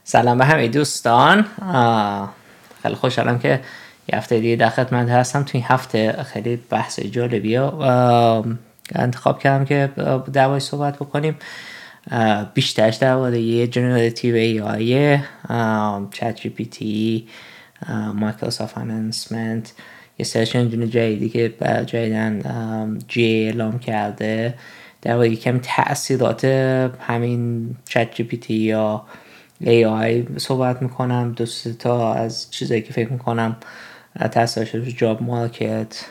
سلام به همه دوستان. خیلی خوشحالم که یه هفته دیگه در خدمت هستم. توی این هفته خیلی بحث جالبی انتخاب کردم که درباره صحبت بکنیم. بیشترش درباره یه جنراتیو ای آی، چت جی پی تی، مایکروسافت انانسمنت، یه سرچ انجین جدیدی که جدیدن جی اعلام کرده، درباره یکم تأثیرات همین چت جی پی تی یا AI صحبت میکنم. دو سه تا از چیزایی که فکر میکنم تاثیرش رو جاب مارکت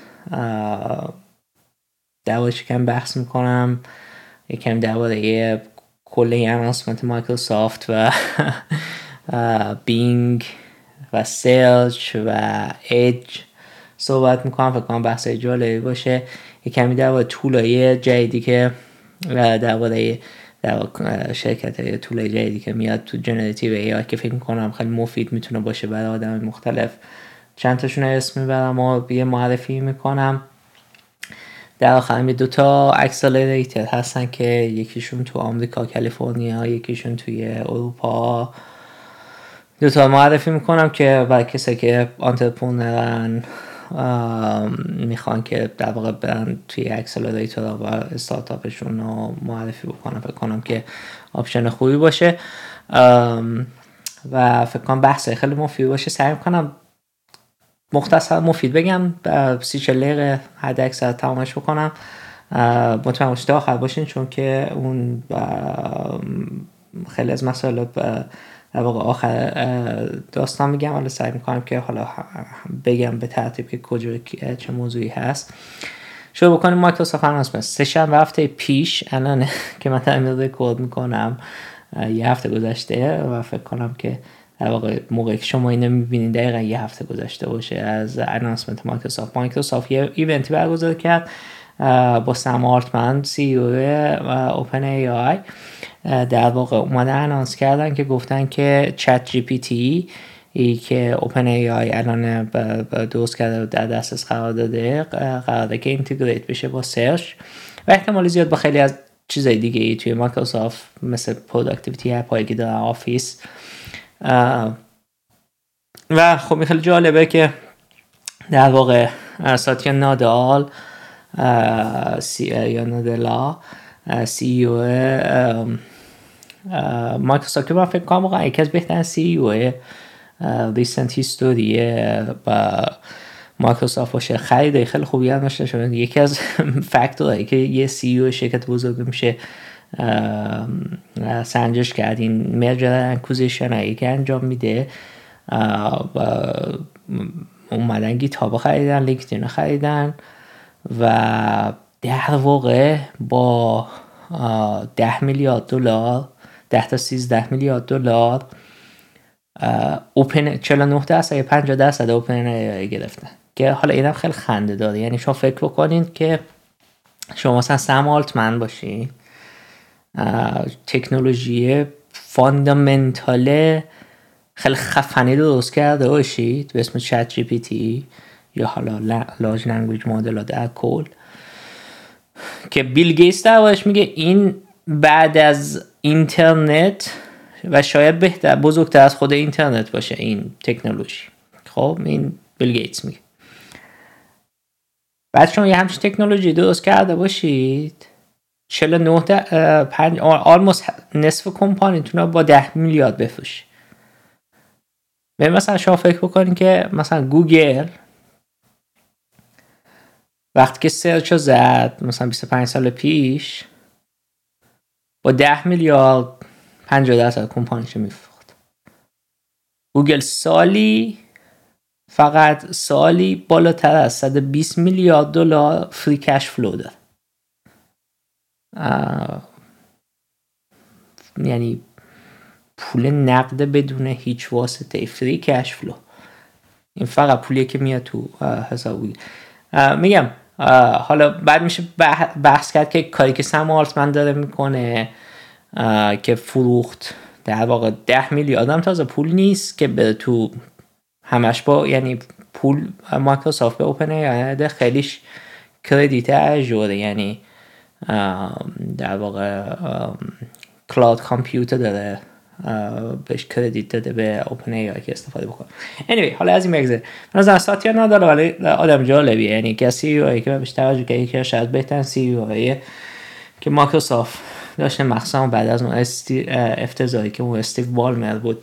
درباره‌اش یکم بحث میکنم. یکم درباره کل انانسمنت مایکروسافت و بینگ و سرچ و ایج صحبت میکنم. فکر کنم بحث جالبی باشه. یکمی درباره تولای جدیدی که درباره شرکت طول جدیدی که میاد تو جنراتیو ای آی که فکر میکنم خیلی مفید میتونه باشه برای آدم مختلف. چند تاشون اسم میبرم و یه معرفی میکنم. در آخر می دوتا اکسلریتر هستن که یکیشون تو آمریکا کالیفرنیا، یکیشون توی اروپا. دوتا معرفی میکنم که برای کسی که انترپرنرن میخوان که در واقع برن توی اکسلریتور و استارتاپشون رو معرفی بکنم. فکر کنم که آپشن خوبی باشه و فکر کنم بحث خیلی مفید باشه. سعی میکنم مختصر مفید بگم، 30-40 دقیقه حد اکثر تمامش بکنم. مطمئن باشید تا آخر باشین، چون که اون خیلی از مسائل در واقع آخر داستان میگم. حالا سعی میکنم که حالا بگم به ترتیب که کجا چه موضوعی هست. شروع بکنیم. مایکروسافت انانسمنت سه‌شنبه هفته پیش الان که من دارم رکورد میکنم یه هفته گذشته و فکر کنم که در واقع موقعی که شما اینو میبینید دقیقا یه هفته گذشته باشه از انانسمنت مایکروسافت. مایکروسافت یه ایونتی برگزار کرد با سم آلتمن سی او اوپن ای آی. در واقع اومدن انانس کردن که گفتن که چت جی پی تی ای که اوپن ای آی الان درست کرده و در دسترس قرار داده، قراره که اینتگریت بشه با سرچ و احتمال زیاد با خیلی از چیزای دیگه ای توی مایکروسافت مثل پروداکتیویتی اپایی که داره، آفیس. و خب خیلی جالبه که در واقع ساتیا نادال یا نادلا سی او مایکروسافت که من فکر کنم واقعا یکی از بهترین سی او ریسنت هیستوری با مایکروسافت باشه. خرید خیلی خوبی هم داشته شده. یکی از فاکتورهایی که یه سی او شرکت بزرگ میشه سنجش کردین مرجر اکوزیشن هایی که انجام میده. اومدن گیتاب خریدن، لینکدین خریدن و در واقع با 10 میلیارد دلار 10 تا 13 میلیارد دلار اوپن 49% 50% اوپن ای گرفتن. که حالا اینم خیلی خنده داره. یعنی شما فکر بکنید که شما مثلا سم آلتمن باشی، تکنولوژی فاندامنتال خیلی خفنی درست کرده باشید به اسم چت جی پی تی یا حالا لارج لنگویج مدل در کل، که بیل گیتس دربارش میگه این بعد از اینترنت و شاید بهتر بزرگتر از خود اینترنت باشه این تکنولوژی. خب این بیل گیتس میگه. بعد شما یه همچین تکنولوژی درست کرده باشید 49 آلموست نصف کمپانیتون رو با 10 میلیارد بفروشید. مثلا شما فکر بکنید که مثلا گوگل وقتی که سرچ رو زد مثلا 25 سال پیش با 10 میلیارد 50% کمپانیش رو میفروخت. گوگل فقط سالی بالاتر از 120 میلیارد دلار فری کش فلو داره. یعنی پول نقد بدون هیچ واسطه، فری کش فلو. این فقط پولیه که میاد تو حساب گوگل. میگم حالا بعد میشه بحث کرد که کاری که سم آلتمن داره میکنه که فروخت در واقع 10 میلیارد هم تازه پول نیست که به تو همش با، یعنی پول مایکروسافت به اوپن ای آی خیلیش کردیت اجوره. یعنی در واقع کلاود کامپیوتر داره بهش کردیت داده به اوپن ای آی که استفاده بکنه. anyway حالا از این بگذاریم. من از ساتیا نداره ولی آدم جالبیه، یعنی که سی او ای که بهش توجه کنه که شاید بهترین سی او ای که مایکروسافت داشته، مخصوصا بعد از اون افتضاحی که اون استیو بالمر بود.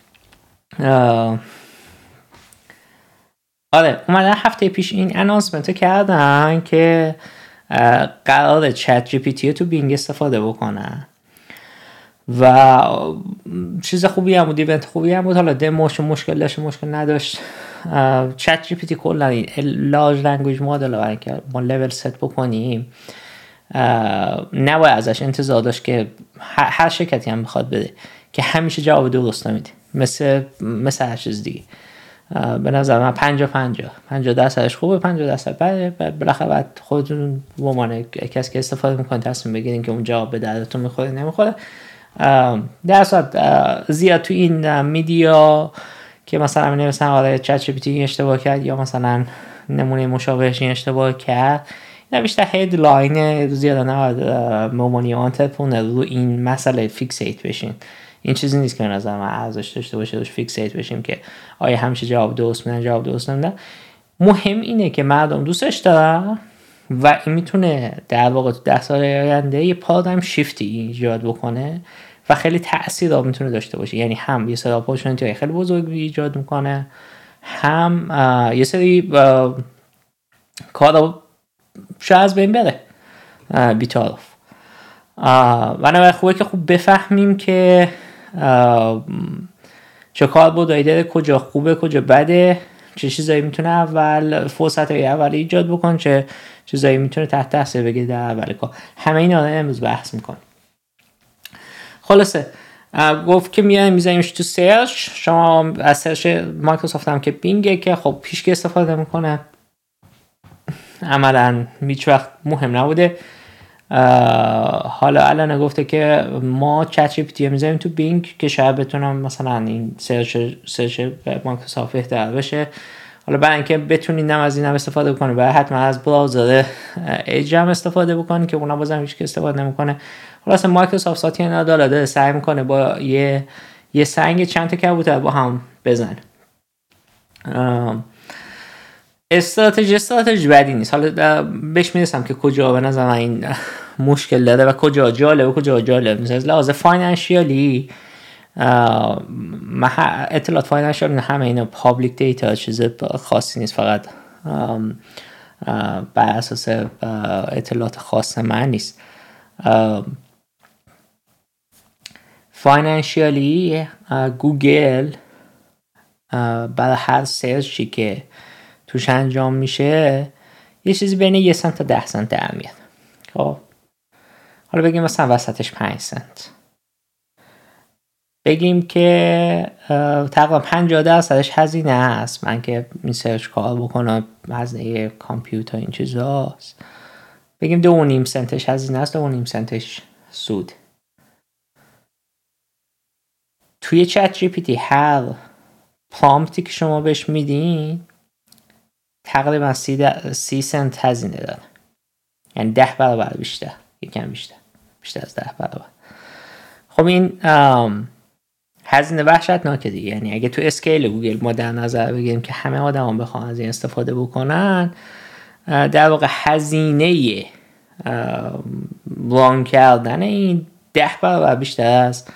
آره اومدن هفته پیش این انانسمنت کردن که قرار چت جی پی تی تو بینگ استفاده بکنن و چیز خوبی هم بود، ایونت خوبی هم بود. حالا دموش مشکل داشت، مشکل نداشت. چت جی پی تی کلا این لارج لنگویج مدل رو برای که ما لول ست بکنیم نباید ازش انتظار داشت که هر شرکتی هم بخواد بده که همیشه جواب درست نمیده، مثل هر چیز دیگه. به نظر من 50% خوبه، 50% بده. بالاخره بعد خودتون به عنوان کسی که استفاده میکنه تصمیم بگیرین که اون جواب به دردتون میخوره نمیخوره. در صورت زیاد تو این میدیا که مثلا نمی‌سن آره چت جی پی تی اشتباه کرد یا مثلا نمونه مشابهش این اشتباه کرد، نه بیشتر هدلاین زیاد نباید ممانی آنترپرنر رو این مسئله فیکسیت بشین. این چیزی نیست که به نظر من ارزش داشته باشه روش فیکسیت بشیم که آیا همیشه جواب درست میدن جواب درست نمیدن. مهم اینه که مردم دوستش دارن و این میتونه در واقع 10 سال آینده یه پارادایم شیفتی ایجاد بکنه و خیلی تأثیر میتونه داشته باشه. یعنی هم یه سری اپورتونتی خیلی بزرگ ایجاد میکنه، هم یه سری کارا شاید از بین بره بی‌تعارف. و نه خوبه که خوب بفهمیم که چه کار بودایی داره، کجا خوبه کجا بده، چه چیزایی میتونه اول فرصتای اولی ایجاد بکنه، چه چیزایی میتونه تحت تاثیر بگیره در اول کار. همه اینا رو امروز بحث میکنیم. خلاصه گفت که میذاریمش تو سرچ. شما از سرچ مایکروسافت هم که بینگه که خب پیشکی استفاده میکنه، عملا هیچ وقت مهم نبوده. حالا الان گفته که ما چت جی پی تی میذاریم تو بینگ که شاید بتونم مثلا این سرچ مایکروسافت بهتر بشه. حالا برای اینکه بتونید نم از این هم استفاده بکنید باید حتما از براوزر ایج هم استفاده بکنید که اونا بازم هیچ که استفاده نمیکنه. حالا اصلا مایکروسافت ساتیا نداره، سعی میکنه با یه سنگ چند تا کبوتر با هم بزنه. استراتژی بدی نیست. حالا بهش میرسم که کجا به نظر من این مشکل داره و کجا جالب نیست. از لحاظ فاینانشیالی اطلاعات فاینانشیال همه اینا پابلیک دیتا، چیز خاصی نیست، فقط بر اساس اطلاعات خاص من نیست. فاینانشیالی گوگل برای هر سرچی که توش انجام میشه یه چیزی بین 1 سنت تا 10 سنت در میاد. خب حالا بگیم مثلا وسطش 5 سنت، بگیم که تقریبا 50% هزینه هست. من که این سرچ کار بکنم هزینه کامپیوتر این چیزاست، بگیم 2.5 سنتش هزینه است، 2.5 سنتش سود. توی چت جی پی تی هر پرامپتی که شما بهش میدین تقریبا 30 سنت هزینه داره، یعنی 10 برابر بیشتر، یکم بیشتر از 10 برابر. خب این هزینه وحشتناکه دیگه. یعنی اگه تو اسکیل گوگل ما در نظر بگیریم که همه آدما بخوان از این استفاده بکنن، در واقع هزینه ران کردن این 10 برابر بیشتر از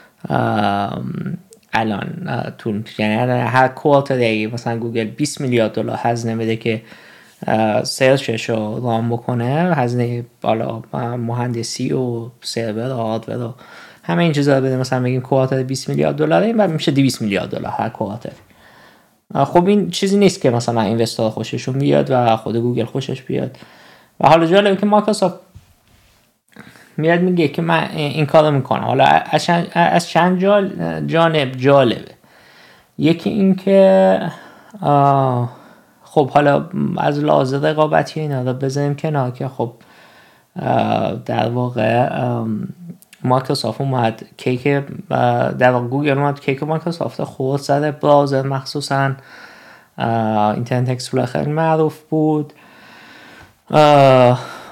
الان یعنی هر کوارتر مثلا گوگل 20 میلیارد دلار هزینه بده که سرچش رو ران بکنه، هزینه بالا مهندسی و سرور و هاردور و همه این چیزا بده، مثلا بگیم کوارتر 20 میلیارد دلاره، این میشه 200 میلیارد دلار هر کوارتر. خب این چیزی نیست که مثلا اینوستر خوششون بیاد و خود گوگل خوشش بیاد. و حالا جالبه که مایکروسافت میاد میگه که من این کارو میکنم. حالا از چند جانب جالبه. یکی این که خب حالا از لحاظ رقابتی اینا رو بذاریم کنار که خب در واقع مایکروسافت اومد کیک در واقع گوگل اومد کیک مایکروسافت خورد سر براوزر، مخصوصا اینترنت اکسپلورر خیلی معروف بود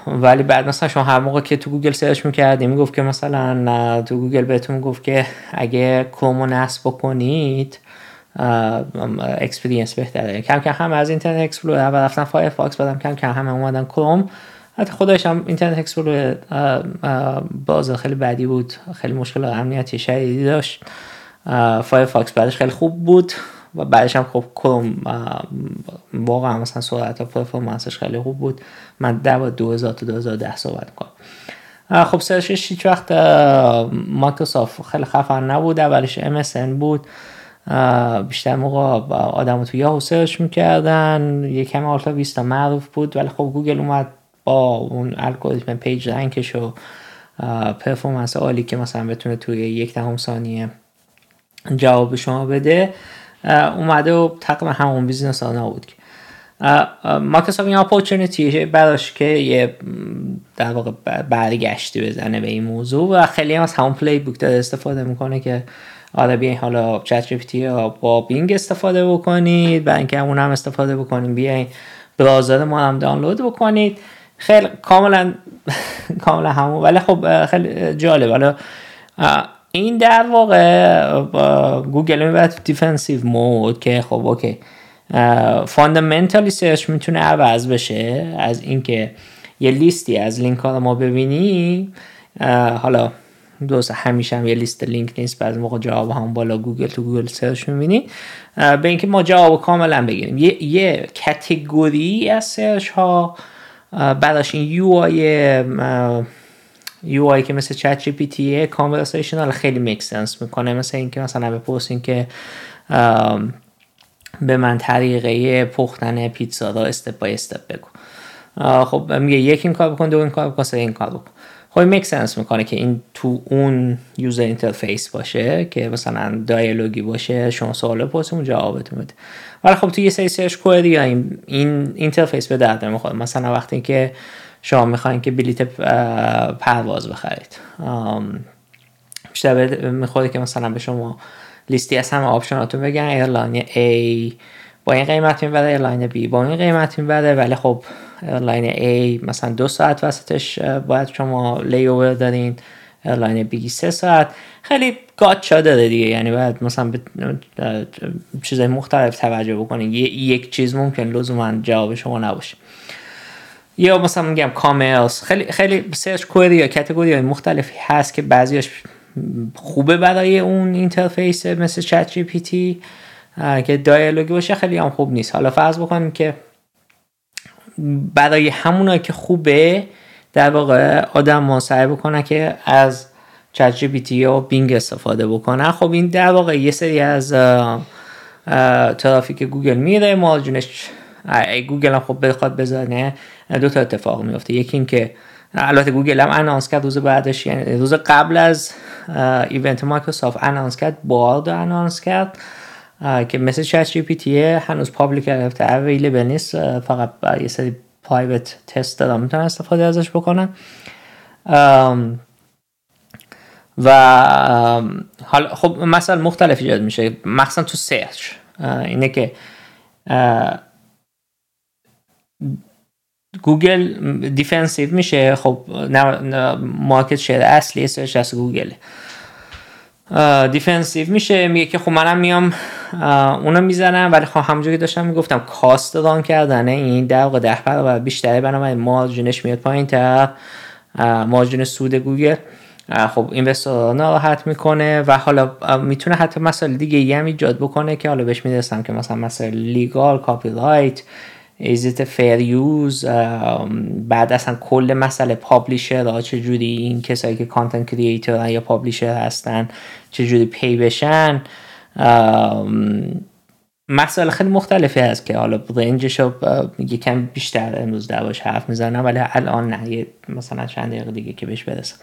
ولی بعد مثلا شما هر موقع که تو گوگل سرچ میکردی میگفت که مثلا تو گوگل بهتون گفت که اگه کرومو نصب بکنید اکسپریانس بهتره. کم کم هم از اینترنت اکسپلورر و رفتن فایرفاکس، بعدم کم کم هم اومدن کروم. حتی خودش هم اینترنت اکسپلورر بازار خیلی بدی بود، خیلی مشکل امنیتی شدیدی داشت. فایرفاکس بعدش خیلی خوب بود و بعدش هم خب کروم واقعا مثلا سرعت و پرفورمنسش خیلی خوب بود. من 2000 تا 2010 صحبت کنم. خب سرچش هیچ وقت مایکروسافت خیلی خفن نبود، اولش MSN بود، بیشتر موقع آدم تو یاهو سرچ میکردن، یک کمی آلتا ویستا معروف بود. ولی خب گوگل اومد با اون الگوریتم پیج رنکش و پرفورمنس عالی که مثلا بتونه توی 0.1 ثانیه جواب شما بده اومده و تقریبا همون بیزنس ها نبود که مایکروسافت این اپورتونیتی براش که یه در واقع برگشتی بزنه به این موضوع و خیلی هم از همون پلی بوک داره استفاده میکنه که آره بیاین حالا چت جی پی تی با بینگ استفاده بکنید، برای اینکه اون هم استفاده بکنید، بیاین براوزر ما هم دانلود بکنید. خیلی کاملا همون. ولی خب خیلی جالب. حالا این در واقع گوگل میبره تو دیفنسیو مود که خب اوکی فاندامنتالی سرچ میتونه عوض بشه از اینکه یه لیستی از لینک ها رو ما ببینی. حالا دوست همیشه هم یه لیست لینک نیست، بعضی موقع جواب هم بالا گوگل تو گوگل سرچ میبینی، به اینکه ما جواب کاملا بگیریم. یه کاتگوری از سرچ ها بعدش این یو آی که مثل چت جی پی تی کانورسیشنال خیلی میک سنس میکنه. مثل اینکه مثلا بپرسین که به من طریقه پختن پیتزا رو استپ بای استپ بگو. خب میگه یک این کار بکن، دو این کار بکن، سه این کار بکن. خب میک سنس میکنه که این تو اون یوزر اینترفیس باشه که مثلا دیالوگی باشه، شما سوال بپرسید اون جوابتون بده. ولی خب تو یه سری سرچ کوئری این اینترفیس به درد نمیخوره. مثلا وقتی که شما میخواین که بلیت پرواز بخرید، بیشتر میخوره که مثلا به شما لیستی از همه آپشناتون بگن ایرلاین A با این قیمت میبره، ایرلاین B با این قیمت میبره. ولی خب ایرلاین A مثلا 2 ساعت وسطش باید شما لیوور دارین، ایرلاین B 3 ساعت. خیلی گاچا داره دیگه، یعنی باید مثلا به چیزای مختلف توجه بکنین. یک چیز ممکن لزوما جواب شما نباشه. یا مثلا میگم کامرس، خیلی سرچ کوئری یا کاتگوری مختلفی هست که بعضیش خوبه برای اون اینترفیس مثل چت جی پی تی که دیالوگی باشه، خیلی هم خوب نیست. حالا فرض بکنیم که برای همونایی که خوبه در واقع آدم سعی بکنه که از چت جی پی تی و بینگ استفاده بکنه. خب این در واقع یه سری از ترافیک گوگل میره، مارجینش گوگل هم خب بخواد بزنه دو تا اتفاق میفته. یکی این که البته گوگل هم انانس کرد روز بعدش، یعنی روز قبل از ایونت مایکروسافت انانس کرد، بارد انانس کرد که مثل چت جی پی تی هنوز پابلیک اویلیبل نیست، فقط یه سری پرایوت تست دارن میتونن استفاده ازش بکنن. و حالا خب مثلا مختلف ایجاد میشه، مثلا تو سرچ اینه که گوگل دیفنسیو میشه. خب مارکت شیر اصلی سرچ از گوگل دیفنسیو میشه، میگه که خب منم میام اونو میزنم. ولی خب همونجوری که داشتم میگفتم کاست ران کردن این در واقع 10 برابر بیشتره، بنابراین مارجینش میاد پایین‌تر، مارجین سود گوگل خب اینوسترها ناراحت میکنه. و حالا میتونه حتی مسائل دیگه هم ایجاد بکنه که حالا بهش میرسم که مثلا مسائل لیگال، کاپی رایت، ایزیت فیر یوز، بعد اصلا کل مسئله پابلیشر ها چجوری این کسایی که کانتنت کریئیتورن یا پابلیشر هستن چجوری پی بشن. مسئله خیلی مختلفی هست که حالا رنجش رو یکم بیشتر امروز در باش حرف میزنم، ولی الان نه، مثلا چند دقیقه دیگه که بهش برسم.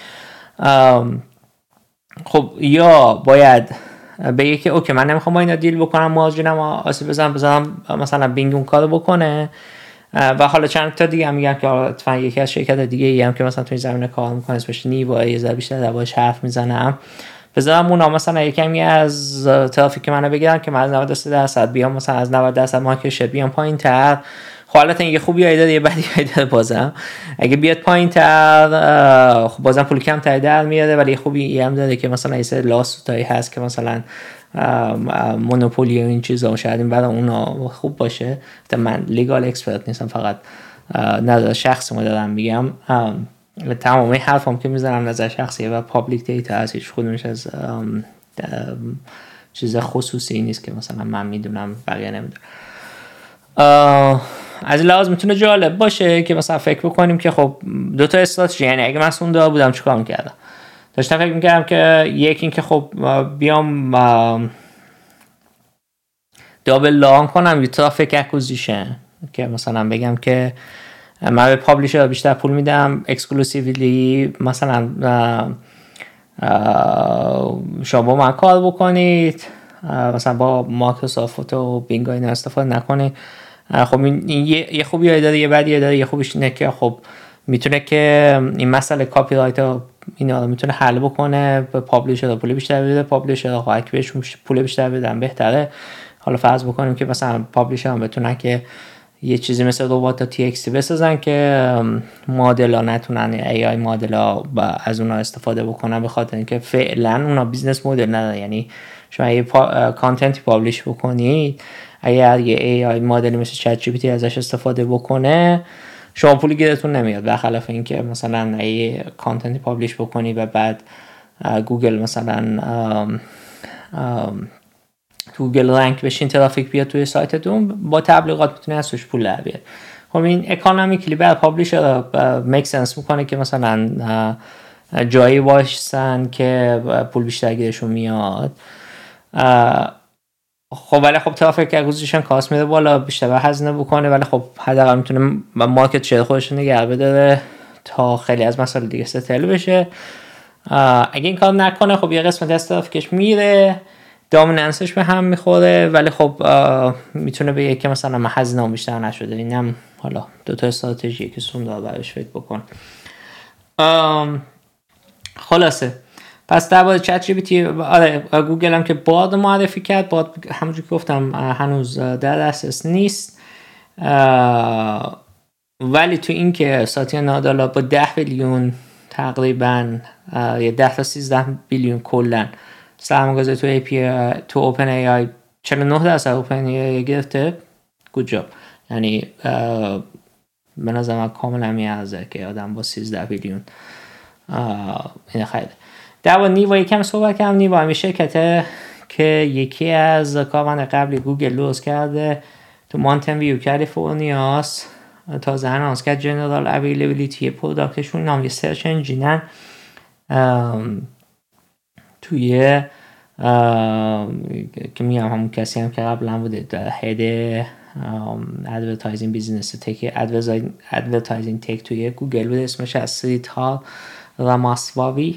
خب یا باید بگه که اوکی من نمیخوام با اینا دیل بکنم، مارجینم آسیب بزنم مثلا بینگ اون کارو بکنه. و حالا چند تا دیگه هم میگم که اتفاقا یکی از شرکت دیگه هم که مثلا توی زمینه کار میکنه اسمش نیوا، یه ذره بیشتر دربارش حرف میزنم، بذارم اونا مثلا یکمی از ترافیک منو بگیرن که من از 93% بیام مثلا از 90% مارکت شیر بیام پایین‌تر. حالت این یه خوبی داره یه بدی داره. بازم اگه بیاد پایین تر خب بازم پول کم تر در میاره، ولی خوبی هم داره که مثلا یه سری لاسوتایی هست که مثلا مونوپولی و این چیزا شاید این برای اونا خوب باشه. من لیگال اکسپرت نیستم، فقط نظر شخصی ما دارم میگم. تمامی حرفم که میزنم نظر شخصیه و پابلیک دیتا هست، هیچ کدومش از چیز خصوصی نیست که مثلا من میدونم بقیه نمیدونم. از لحاظ میتونه جالب باشه که مثلا فکر بکنیم که خب دو تا استراتژی، یعنی اگه من سوندا بودم چیکار میکردم؟ داشتم فکر میکردم که یک این که خب بیام دابل لان کنم یه ترافیک اکوزیشن، که مثلا بگم که من به پابلیشر بیشتر پول میدم اکسکلوسیولی، مثلا شما با من کار بکنید، مثلا با مایکروسافت و بینگ اینا استفاده نکنید. خب این یه خوبی داره یه بدی داره. یه خوبیش اینه که خب میتونه که این مسئله کاپی رایت اینا رو میتونه حل بکنه، به پابلیشر پول بیشتر بده، پابلیشر خواهد که بهش پول بیشتر بدن بهتره. حالا فرض بکنیم که مثلا پابلیشر هم بتونن که یه چیزی مثل ربات تی اکس تی بسازن که مدل ها نتونن ای آی مدل ها از اونا استفاده بکنن، به خاطر اینکه فعلا اونا بیزنس مدل نداره. یعنی شما یه کانتنتی پابلیش بکنید، اگر یه ای آی مدل مثل چت جی پی تی ازش استفاده بکنه شما پولی گیرتون نمیاد، برخلاف اینکه مثلا یه کانتنتی پابلیش بکنی و بعد گوگل مثلا گوگل رنک بشین، ترافیک بیاد توی سایتتون، با تبلیغات میتونی از توش پول در بیاری. خب این اکانومیکلی برای پابلیشر میک سنس میکنه که مثلا جایی باشن که پول بیشتر گیرشون میاد. خب ولی خب ترافیک اکوزیشن کاست میده بالا، بیشتر هزینه بکنه، ولی خب حداقل میتونه مارکت شیر خودش رو نگه بداره تا خیلی از مسائل دیگه ستل بشه. اگه این کار نکنه خب یه قسمت از ترافیکش میره، دامیننسش به هم میخوره، ولی خب میتونه بگه که مثلا من هزینه‌ام بیشتر نشده. اینم حالا دو تا استراتژی که سوندا براش فکر بکن. خلاصه پس درباره چت جی پی تی، آره گوگل هم که باد معرفی کرد. باد همونجوری که گفتم هنوز در دسترس نیست، ولی تو این که ساتیا نادالا با 10 بیلیون تقریبا یا 10 تا 13 بیلیون کلا سرمایه‌گذاری تو ای پی تو اوپن ای آی 49% اوپن ای آی گرفته. گود جاب. یعنی به نظر من کاملا میارزه که آدم با 13 بیلیون این خیلی. در با نیوا یکم صحبت کردم. نیوا همین شرکته که یکی از کارمند قبلی گوگل لوز کرده تو مانتن ویو کالیفرنیاست، تازه انانس کرد جنرال اویلیبیلیتی پروداکتشون، نام یه سرچ انجینن توی که میگم همون کسی هم که قبلا بوده در هد ادورتایزینگ بیزنس تک ادورتایزینگ تک توی گوگل بوده، اسمش از سریتا راماسوامی،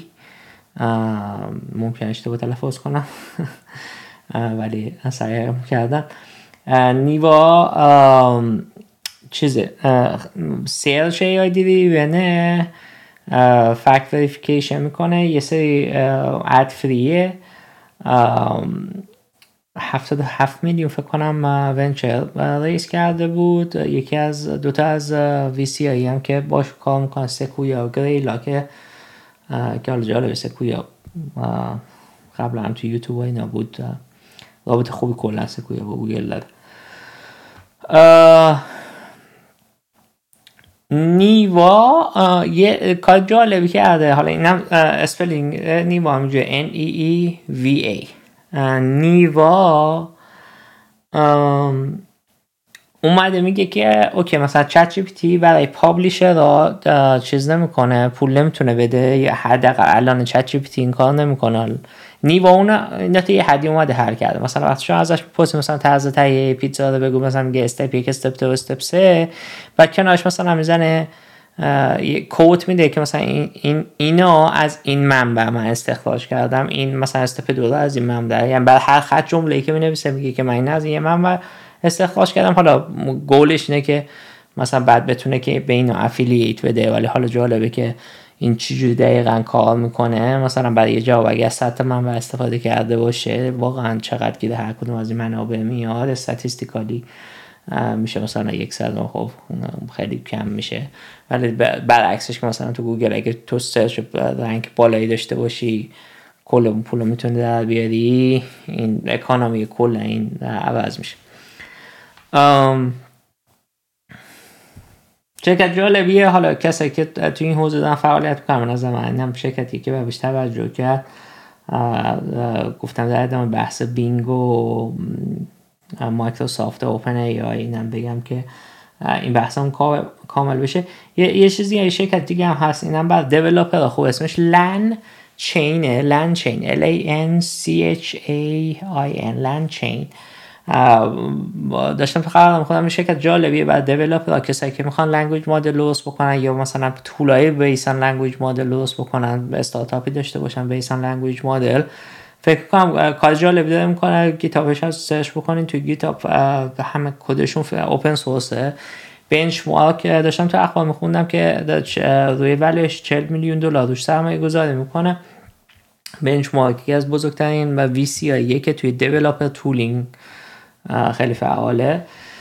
ممکن اشتباه تلفظ کنم ولی سعی کردم. نیوا چیزه سیلش ای آی دیریونه، فکت وریفیکیشن میکنه، یه سری اد فریه، 77 میلیون فکر کنم ونچر ریس کرده بود. یکی از دوتا از وی سی آی هم که باش کار میکنه، سکویا و گریلا، که حالا جالبه سکویا قبلا هم تو یوتیوب اینا بود، رابطه خوبی کلا سکویا با گوگل داره. نیوا یه کار جالبی کرده، حالا اینم اسپلینگ نیوا همینجوری NEEVA. نیوا اومده میگه که اوکی مثلا چت جی پی تی برای پابلیشر را چیز نمیکنه، پول نمیتونه بده، یا حداقل الان چت جی پی تی این کار نمیکنه. نیوا اون یه حدی اومده حل کرده. مثلا وقتی شما ازش میپرسی مثلا طرز تهیه پیتزا رو بگو، مثلا میگه استپ 1 استپ 2 استپ 3، بعد کنارش مثلا میزنه یه کوت میده که مثلا اینو از این منبع من استخراج کردم، این مثلا استپ 2 رو از این منبع، یعنی برای هر خط جمله‌ای که مینویسه میگه که من این از این منبع استخراج کردم. حالا گولش اینه که مثلا بعد بتونه که به اینو افیلیت بده، ولی حالا جالبه که این چجوری دقیقاً کار میکنه. مثلا برای یه جواب اگه از سطح منبع استفاده کرده باشه، واقعا چقدر گیره هر کدوم از این منابع میاد، استاتستیکالی میشه مثلا 100. خب خیلی کم میشه. ولی برعکسش که مثلا تو گوگل اگه تو سرچ رنگ بالایی داشته باشی کل اون پول رو میتونی در بیاری، این اکانومی کل این عوض میشه. شرکت جالبیه. حالا کسایی که تو این حوزه دارن فعالیت میکنن، از من هم شرکتی که بهش توجه کرد، گفتم در ادامه بحث بینگ و مایکروسافت و اوپن ای آی، اینم بگم که این بحث هم کامل بشه. یه چیزی یه شرکت دیگه هم هست، اینم بعد دیولپر خوب، اسمش لن چینه، لن چین LANCHAIN لن چین. داشتم فقط خودم شرکت جالبیه بعد دیولپر کسایی که میخوان لنگویج مدل درست بکنن یا مثلا تولای بیسن لنگویج مدل درست بکنن، استارتاپی داشته باشن بیسن لنگویج مدل، فکر کنم کار جالبی داره میکنه. گیتابش هست، سرچ بکنین توی گیتاب، همه کدشون اوپن سورسه. بنچمارک داشتم تو اخبار میخوندم که روی ولیش $40 میلیون روش سرمایه گذاری میکنه. بنچمارک یکی از بزرگترین و VC که توی دیولپر تولینگ خیلی فعاله.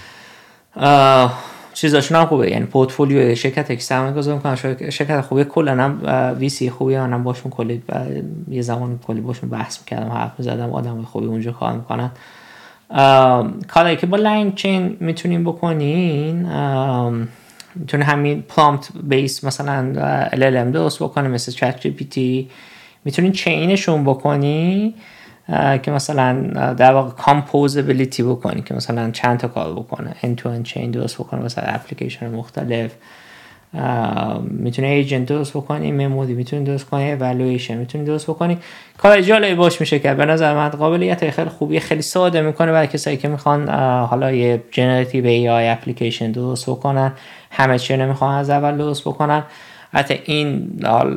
چیزاشون هم خوبه، یعنی پورتفولیو شرکت که سرمایه گذاری میکنن شرکت خوبه، کلا هم VC خوبه. منم باشون کلی یه زمان کلی باشون بحث میکردم، حرف میزدم، آدم خوبی اونجا کار میکنن. کاری که با لنگ چین میتونین بکنین، میتونین همین پرامپت بیس مثلا LLM درست بکنین مثل چت جی پی تی، میتونین چینشون بکنی که مثلا در واقع کامپوزابیلیتی بکنی که مثلا چند تا کار بکنه، end to end chain درست بکنه، مثلا اپلیکیشن مختلف. میتونی ایجنت درست بکنی، مموری میتونی درست کنی، اِوالویشن میتونی درست بکنی. کار جالبی باش میشه که به نظر من قابلیت خیلی خوبیه، خیلی ساده میکنه برای کسایی که میخوان حالا یه جنراتیو ای آی اپلیکیشن درست بکنن، همه چی نمیخوان از اول درست بکنن. حتی این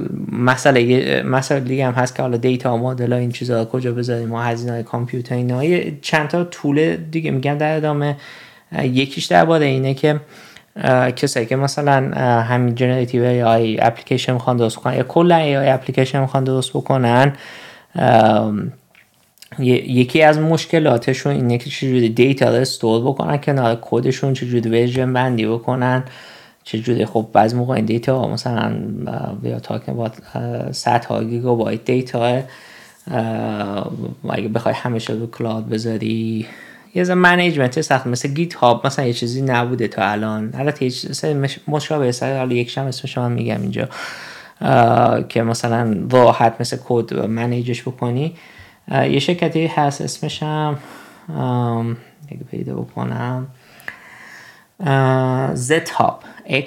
مسئله دیگه هم هست که حالا دیتا مدل این چیزا کجا بذاریم، ما هزینه‌های کامپیوتر اینا، چند تا طول دیگه میگم در ادامه. یکیش درباره اینه که کسایی که مثلا همین جنراتیو ای آی اپلیکیشن میخوان درست کنن یا کلا ای آی اپلیکیشن میخوان درست بکنن، یکی از مشکلاتشون اینه که چجوری دیتا رو استور بکنن کنار کدشون، چجوری ورژن بندی بکنن، چجوری خب بعضی موقع این دیتا مثلا بیا تاکن با 100 گیگابایت دیتا، اگه بخوای همیشه رو کلاود بذاری یه زمان منیجمنت سخت، مثل گیت هاب مثلا یه چیزی نبوده تا الان. البته یه چیزی مشابه حالا یک شم اسمش من میگم اینجا که مثلا راحت مثل کد منیجش بکنی. یه شرکتی هست اسمش هم اگه پیدا بکنم ZHub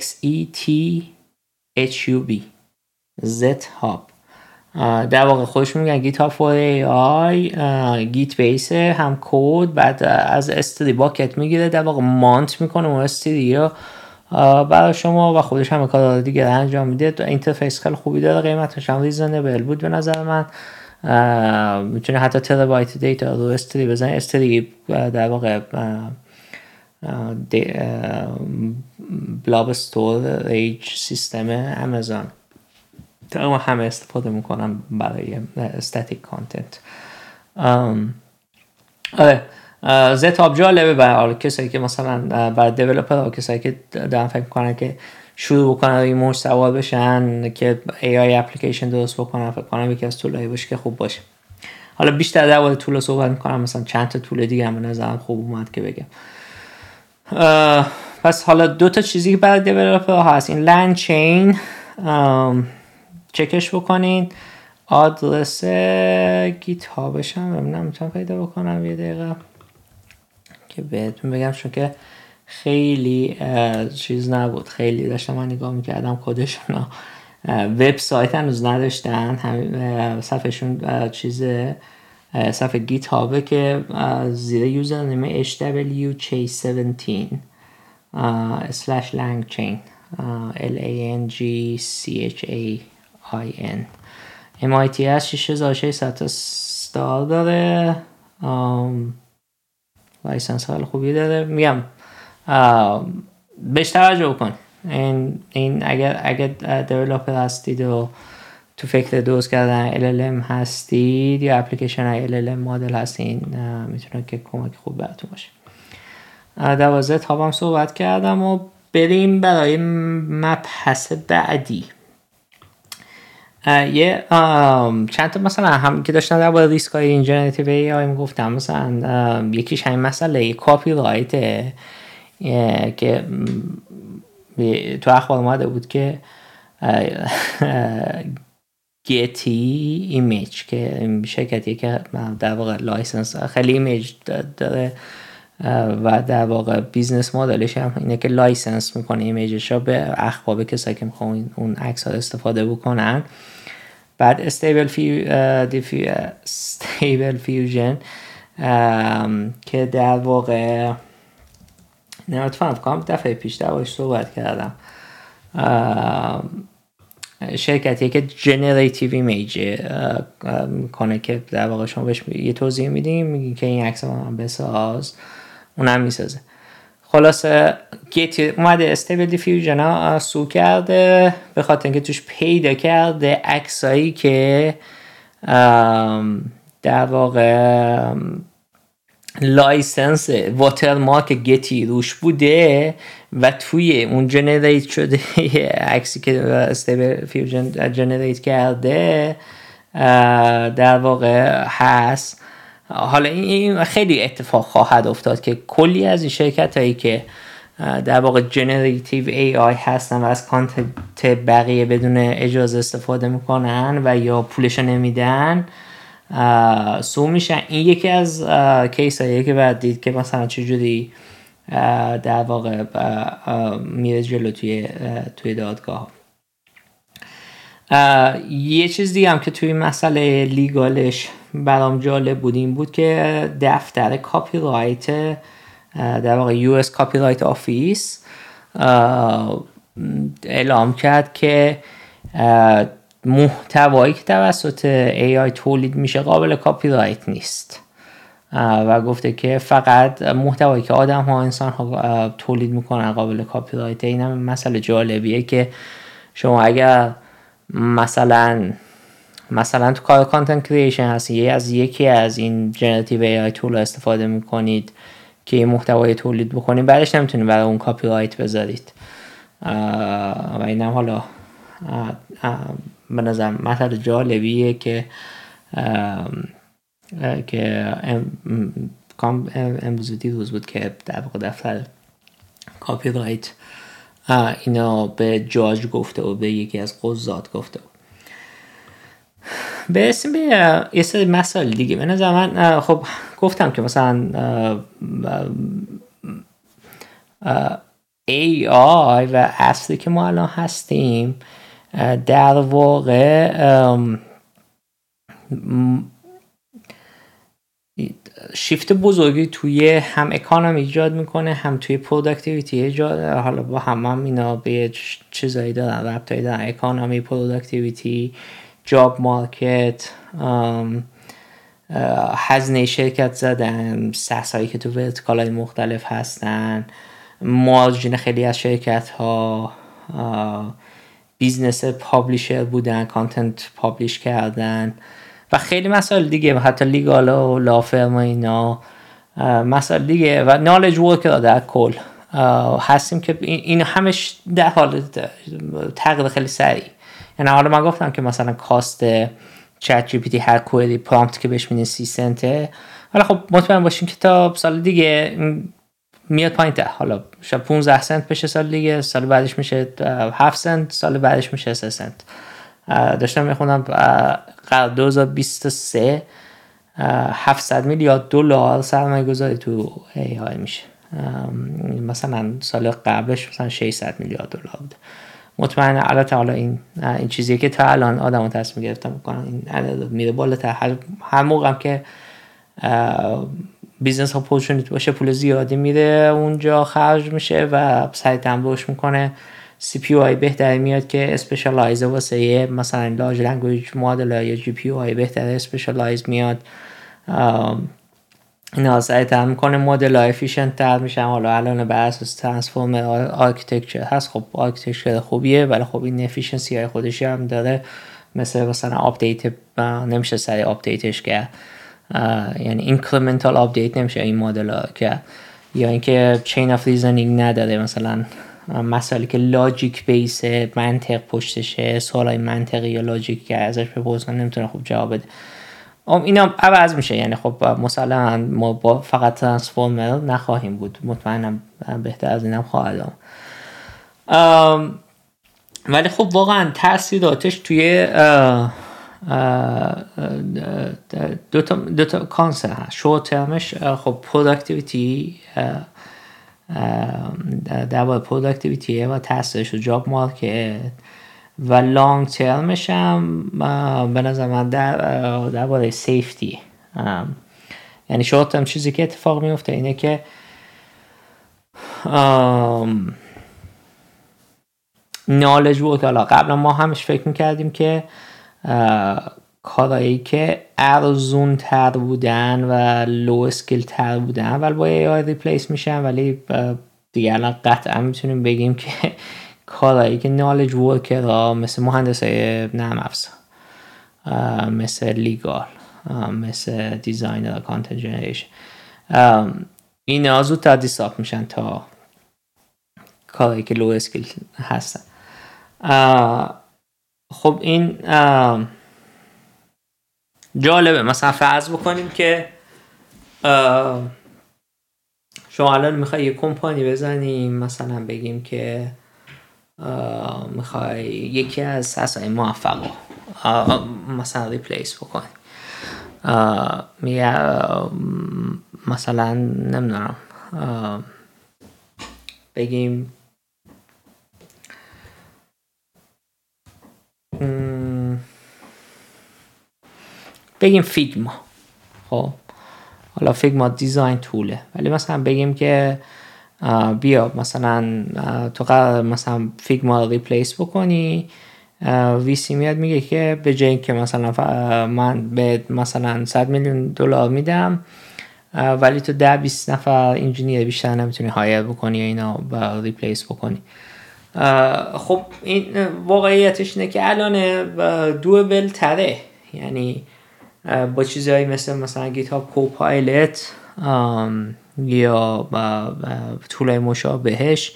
XETHUB ZHub، در واقع خودشون میگن گیت هاب فور ای آی، گیت بیسه هم کد، بعد از استری باکت میگیره، در واقع مانت میکنه اون استری رو برای شما و خودش هم کار دیگه انجام میده. اینترفیس خیلی خوبی داره، قیمتش هم ریزنبل بود به نظر من. میتونه حتی ترابایت دیتا رو استری بزنی، استری در واقع بلاب استوریج سیستم امازون تقریبا همه استفاده میکنم برای استاتیک کانتنت. زتاب جالبه برای کسایی که مثلا برای دیولپر، کسایی که دارن فکر میکنن که شروع بکنن روی موج سوار بشن که ای آی اپلیکیشن درست بکنن، فکر کنم یکی از طولایی باشه که خوب باشه. حالا بیشتر در مورد طول صحبت میکنم، مثلا چند تا طول دیگه هم به نظرم خوب اومد که بگم. پس حالا دو تا چیزی که برای دیولپر هست، این لن چین چکش بکنین، آدرس گیت هابش هم نمیتونم پیدا بکنم یه دقیقه که بهتون بگم، چون که خیلی چیز نبود، خیلی داشتم من نگاه میکردم کدشون، وبسایت هنوز نداشتن، صفحهشون چیزه، صفحه گیت هابه که زیر یوزر نیم HWK17 /langchain LANGCHAIN MIT هست، 6600 تا ستار داره، لایسنس خیلی خوبی داره. میگم بهش توجه بکن. این اگر دیولپر هستید و تو فکر درست کردن LLM هستید یا اپلیکیشن های LLM مدل هستین، میتونه که کمک خوب براتون باشه. 12 تا هم صحبت کردم و بریم برای مبحث بعدی. یه چند تا مثلا هم که داشتن در ریسک های این جنراتیو ای آی میگفتم، مثلا یکیش همین مسئله کاپی رایته که تو اخبار اومده بود که گتی ایمیج که شرکتیه که در واقع لایسنس خیلی ایمیج داره و در واقع بیزنس مدلش هم اینه که لایسنس میکنه ایمیجش رو به اخبار کسایی که میخوان اون عکس ها استفاده بکنن. بعد استیبل فیوژن که در واقع نمیتونم کنم دفعه پیش دربارش صحبت کردم، شرکتیه که جنراتیو ایمیج کنه که در واقع شما بهش یه توضیح میدیم میگین که این عکس من بساز، اونم میسازه. خلاصه گیتی اومده استیبل دیفیوژن ها سو کرده به خاطر اینکه توش پیدا کرده عکسایی که در واقع لایسنس واترمارک گتی روش بوده و توی اون جنریت شده عکسی که استیبل فیوژن جنریت کرده در واقع هست. حالا این خیلی اتفاق خواهد افتاد که کلی از این شرکت هایی که در واقع جنراتیو ای آی هستن و از کانتنت بقیه بدون اجازه استفاده میکنن و یا پولش نمیدن سو میشن. این یکی از کیس هایی که باید دید که مثلا چجوری در واقع میره جلو توی دادگاه. یه چیز دیگه هم که توی مسئله لیگالش برام جالب بود این بود که دفتر کاپی رایت در واقع US کاپی رایت آفیس اعلام کرد که محتوایی که توسط AI تولید میشه قابل کاپی رایت نیست و گفته که فقط محتوایی که آدم ها انسان ها تولید میکنن قابل کاپی رایت. این هم مسئله جالبیه که شما اگر مثلا تو کار کانتنت کریشن هستی از یکی از این جنراتیو ای آی تول استفاده میکنید که این محتوای تولید بکنید، بعدش نمیتونید برای اون کاپی رایت بذارید و اینم حالا به نظر مسئله جالبیه که امروز دیروز بود که در واقع دفتر کاپی رایت اینا به جاج گفته و به یکی از قضات گفته و به اسم یه سری مسائل دیگه. به نظر من خب گفتم که مثلا AI و اصلی که ما الان هستیم در واقع شیفت بزرگی توی هم اکانومی ایجاد میکنه هم توی پروداکتیویتی ایجاد. حالا با هم اینا به چیزایی دارن ربطایی دارن، اکانومی، پروداکتیویتی، جاب مارکت، هزینه شرکت زدن، ساسایی که تو ورتیکال های مختلف هستن، مارجین خیلی از شرکت ها، بیزنس پابلیشر بودن، کانتنت پابلیش کردن و خیلی مسائل دیگه، حتی لیگال و لافرم و اینا مسائل دیگه و نالج ورکر در کل هستیم که این همش در حال تغییر خیلی سریع. یعنی حالا من گفتم که مثلا کاست چت جی پی تی هر کوئری پرامپت که بهش میدین 30 سنته، حالا خب مطمئن باشین که تا سال دیگه میاد پایین تر، حالا شاید 15 سنت بشه سال دیگه، سال بعدش میشه 7 سنت، سال بعدش میشه 3 سنت. داشتم میخوندم قرار 2023 700 میلیارد دلار سرمایه گذاری تو ای آی میشه، مثلا سال قبلش مثلا 600 میلیارد دلار بود. مطمئنه البته حالا این چیزیه که تا الان آدمو تصمیم گرفتن میکنن این عدد میره بالاتر. هر موقع هم که بیزنس اپورتونیتی باشه پول زیادی میره اونجا خرج میشه و سایت هم روش میکنه، سی پی یو آی بهتری میاد که اسپشیالایز واسه مثلا لارج لنگویج مدل یا جی پی یو آی بهتره اسپشیالایز میاد، اینا سایت هم میکنه مدل ها افیشنت تر میشن. حالا الان بر اساس ترانسفورمر آرکیتکچر هست، خب آرکیتکچر خوبیه ولی خب این افیشنسی های خودشی هم داره، مثلا آپدیت نمیشه سریع آپدیتش کرد، یعنی اینکریمنتال آپدیت نمیشه این مدل ها که یا اینکه چین آف ریزنینگ نداره، مثلا مسائلی که لاجیک بیس منطق پشتشه، سوالای منطقی یا لاجیک که ازش بپرسن نمیتونه خوب جواب بده. اینا عوض میشه. یعنی خب مثلا ما با فقط ترانسفورمر نخواهیم بود، مطمئنم بهتر از اینم خواهد آمد. ولی خب واقعا تاثیراتش توی دو تا کانسپت هست. شورت ترمش خب پروداکتیویتی، درباره پروداکتیویتیه و تاثیرش رو جاب مارکت، و لانگ ترمش هم به نظر من درباره سیفتی. یعنی شورت ترم چیزی که اتفاق میفته اینه که نالج ورک. حالا قبلا ما همش فکر میکردیم که کارهایی که ارزون تر بودن و لو اسکیل تر بودن ولی با ای آی ریپلیس میشن، ولی دیگه الان قطعا میتونیم بگیم که کارهایی که نالج ورکرها مثل مهندسای نرم افزار، مثل لیگال، مثل دیزاینر، کانتنت جنریشن، اینا زودتر دیساپ میشن تا کارهایی که لو اسکیل هستن. خب این جالبه. مثلا فرض بکنیم که شما الان میخوای یه کمپانی بزنیم، مثلا بگیم که میخوای یکی از اساسای موفق مثلا ریپلیس بکنی. مثلا نمیدونم بگیم فیگما. خب حالا فیگما دیزاین توله، ولی مثلا بگیم که بیا مثلا تو قرار مثلا فیگما رو ریپلیس بکنی، ویسی میاد میگه که به جای اینکه مثلا من به مثلا 100 میلیون دلار میدم ولی تو 10-20 نفر انجینیر بیشتر نمیتونی هایر بکنی یا اینا با ریپلیس بکنی. خب این واقعیتش اینه که الان دوبل تره. یعنی با چیزهایی مثلا گیت هاب کوپایلت یا طولای مشابهش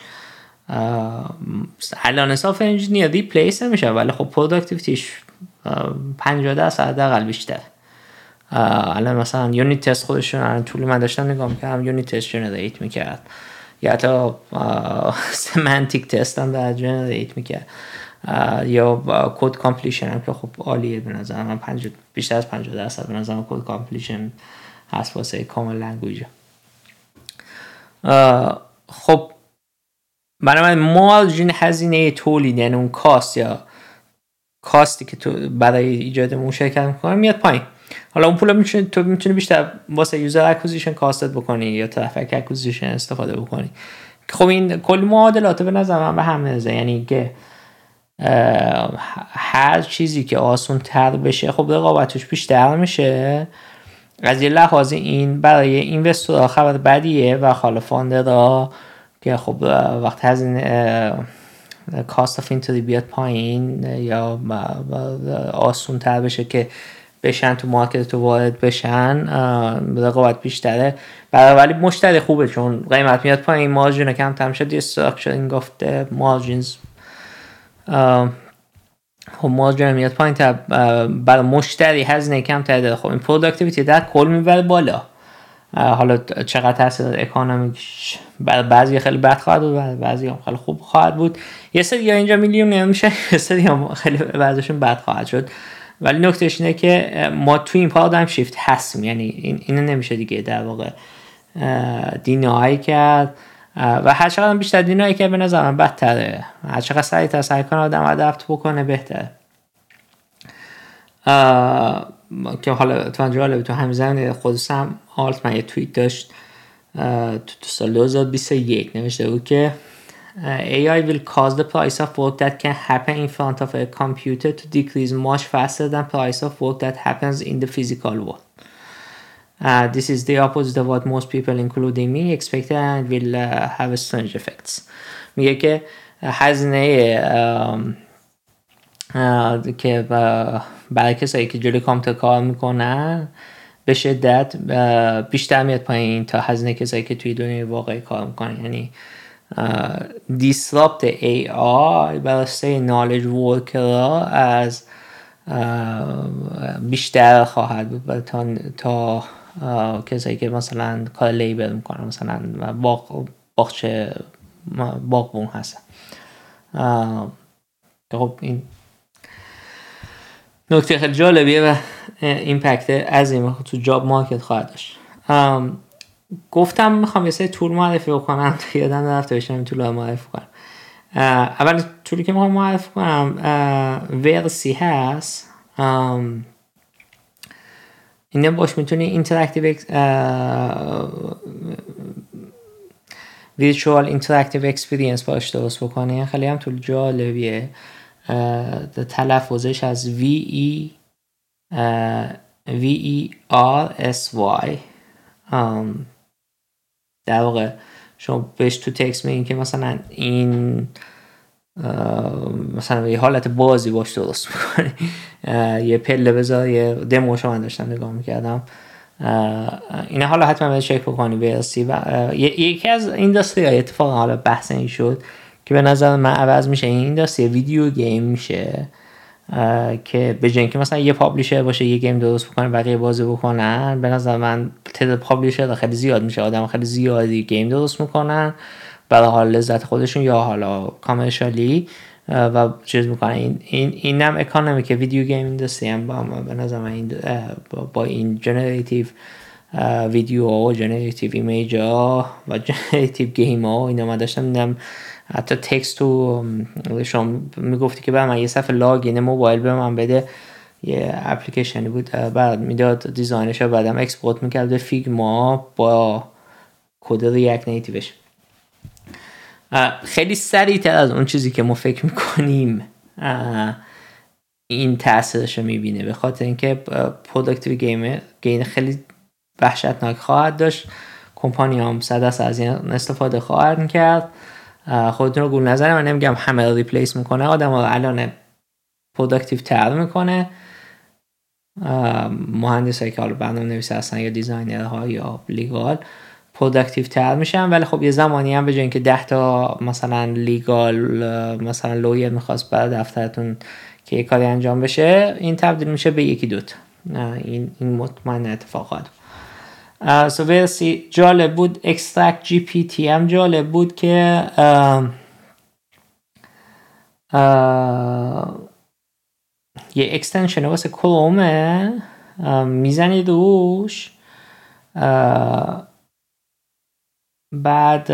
الان سافت انجینیر ریپلیس نمیشه، ولی خب پروداکتیویتیش 50% حداقل بیشتر. الان مثلا یونیت تست خودشون الان طول من داشتم نگاه میکردم یونیت تست جنریت میکرد، یا حتی سمانتیک تست هم در جنریت میکرد، یا کد کامپلیشن هم که خب عالیه به نظر من. بیشتر از 50% به نظر من کد کامپلیشن هست واسه کامل لنگویج. خب برای من مارجین هزینه تولید، یعنی اون کاست یا کاستی که تو برای ایجاد اون شرکت میکنی میاد پایین. حالا اون پولا تو میتونی بیشتر واسه یوزر اکوزیشن کاستت بکنی یا ترافیک اکوزیشن استفاده بکنی. خب این کلی معادلات به نظر من به هم میزه. یعنی که هر چیزی که آسان تر بشه خب رقابتش بیشتر میشه. از یه لحاظ این برای اینوستورها خبر بدیه و حالا فاندرها که خب وقت هزینه کاست آف اینتری بیاد پایین یا آسون تر بشه که بشن تو مارکت تو وارد بشن، رقابت بیشتره. ولی مشتری خوبه چون قیمت میاد پایین، مارجین کمتر میشه، دیستراکشن گفته مارجینز خب مارجین میاد پایین تا برای مشتری هزینه کمتر داره. خب این پروداکتیویتی در کل میبره بالا. حالا چقدر تاثیر اکانومیکش برای بعضی خیلی بد خواهد بود، برای بعضی هم خیلی خوب خواهد بود. یه سری اینجا میلیون میشه، یه سری هم خیلی بعضیشون بد خواهد شد. ولی نکتهش اینه که ما توی این پارادایم شیفت هستیم. یعنی اینو نمیشه دیگه در واقع دینایی کرد و هر چقدر بیشتر دینایی کرد به نظر من بدتره. هر چقدر سریعتر سعی کنه آدم ادپت بکنه بهتره. که حالا تو جالبه تو همین زمینه خودم آلتمن یه توییت داشت تو سال 2021 نوشته بود که AI will cause the price of work that can happen in front of a computer to decrease much faster than price of work that happens in the physical world. This is the opposite of what most people including me expected and will have strange effects. میگه که هزینه که برای کسایی که جلوی کامپیوتر کار میکنن به شدت بیشتر میاد پایین تا هزینه کسایی که توی دنیای واقعی کار میکنن. یعنی disrupt AI برای knowledge worker از بیشتر خواهد بود تا کسایی که مثلا کار لیبر میکنن، مثلا باغبون هستن. خب این نکته خیلی جالبیه و ایمپکت عظیمه تو جاب مارکت خواهد داشت. گفتم میخوام یه سری تول معرفی بکنم تا یادم نرفته بشم این تول معرفی کنم. اول تولی که میخوام معرفی کنم ورسی هست. اینه باش میتونی اینتراکتیو ویرچوال اینتراکتیو اکسپریانس باش درست بکنی. خیلی هم تول جالبیه. تلفظش از VERSY. در واقع شما بهش تو تکست میگین که مثلا این مثلا یه حالت بازی باش درست میکنی. یه پله بذار، یه دموشو من داشتم نگاه میکردم. اینا حالا حتما باید چک بکنی برسی. یکی از اینداستری های اتفاقا حالا بحث این شد که به نظر من عوض میشه. این اینداستری ویدیو گیم میشه که به جای اینکه مثلا یه پابلیشر باشه یه گیم درست بکنه بقیه بازی بکنن، به نظر من تعداد پابلیشر خیلی زیاد میشه. آدم خیلی زیادی گیم درست میکنن برای حال لذت خودشون یا حالا کامرشالی و چیز میکنن. این هم اکانومی که ویدیو گیم اینداستری هم به نظر من با این جنراتیو ویدیو ها و جنراتیو ایمیج ها و جنراتیو گیم ها اینا من داشتم دیدم. حتی تکست تو شما میگفتی که من یه صفحه لاگین موبایل به من بده، یه اپلیکیشنی بود بعد میداد دیزاینش رو بعدم اکسپورت میکرد به فیگما با کد ریاکت نیتیوش. خیلی سریعتر از اون چیزی که ما فکر میکنیم این تاثیرش رو میبینه، به خاطر اینکه پروداکتیو گیم خیلی وحشتناک خواهد داشت. کمپانی هم 100% از این استفاده خواهد کرد. خودتون رو گول نزنه، من نمیگم همه رو ریپلیس میکنه، آدم رو الان پروداکتیو تر میکنه. مهندس هایی که حالا برنامه نویس هستن یا دیزاینر ها یا لیگال پروداکتیو تر میشن، ولی خب یه زمانی هم به جای اینکه 10 تا مثلا لیگال مثلا لویر میخواست برای دفترتون که یه کاری انجام بشه، این تبدیل میشه به یکی دوتا. این مطمئن اتفاق خواهد. ورسی جالب بود. اکسترکت جی پی تی هم جالب بود که یه اکستنشن واسه کرومه میزنی روش، بعد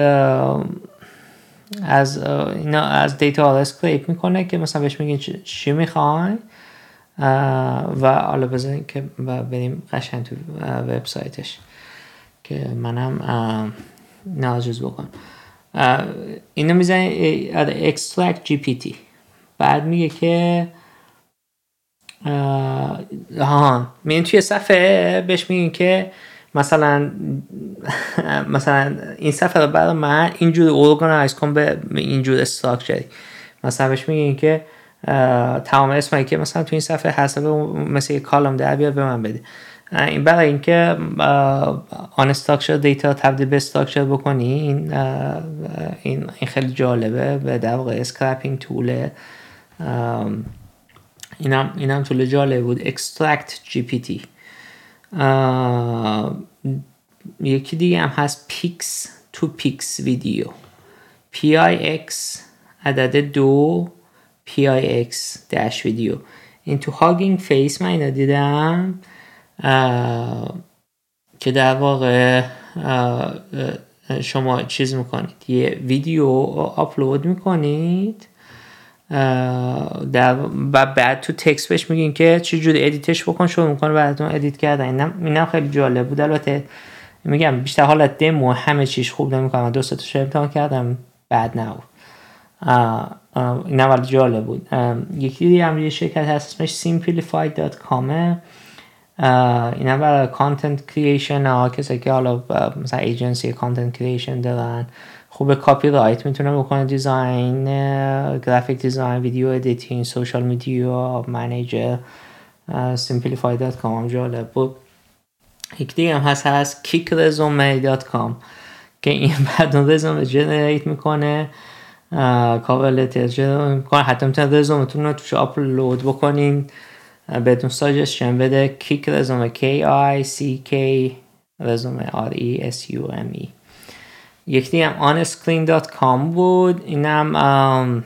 از دیتا رو اسکریپ میکنه که مثلا بهش میگین چی میخوای و حالا بذارین که بریم قشنگ تو وبسایتش که منم ناجز بکنم. اینو میزنی extract GPT، بعد میگه که میگین توی صفحه بهش میگین که مثلا این صفحه رو برای من اینجور ارگانایز کن به اینجور استراکچری. مثلا بهش میگین که تمام اسمایی که مثلا تو این صفحه هست مثل یک کالم در بیار به من بده. این برای اینکه آن استراکچر دیتا تبدیل به استراکچر بکنی این خیلی جالبه و در واقع اسکرپینگ توله. اینم طول جالب بود. Extract GPT. یکی دیگه هم هست Pix to Pix ویدیو. PIX عدد 2 PIX داش ویدیو. این تو هاگینگ فیس من اینو دیدم که در واقع شما چیز میکنید، یه ویدیو آپلود میکنید و بعد تو تکست بهش میگین که چه جوری ادیتش بکن، شروع میکنه براتون ادیت کردن. اینم خیلی جالب بود. البته میگم بیشتر حالت دمو، همه چیز خوب نمیکنم. 2 تا امتحان کردم بعد نبود. اینم ولی جالب بود. یکی دیگه هم یه شرکت هست اسمش simplified.com. اینم برای کانتنت کریشن ها، کسی که حالا مثلا ایجنسی کانتنت کریشن دارن، خوب کاپی رایت میتونه بکنه، دیزاین، گرافیک دیزاین، ویدیو ادیتینگ، سوشال میدیا منیجر. simplified.com هم جالب بود. یک دیگه هم هست kickresume.com که این بعد رزومه جنریت میکنه، کاور لتر جنریت میکنه، حتی میتونید رزومتون رو توش آپلود بکنین بدون ساجستشن بده. kick resume KICK resume RESUME. یک دیگه هم onscreen.com بود، اینم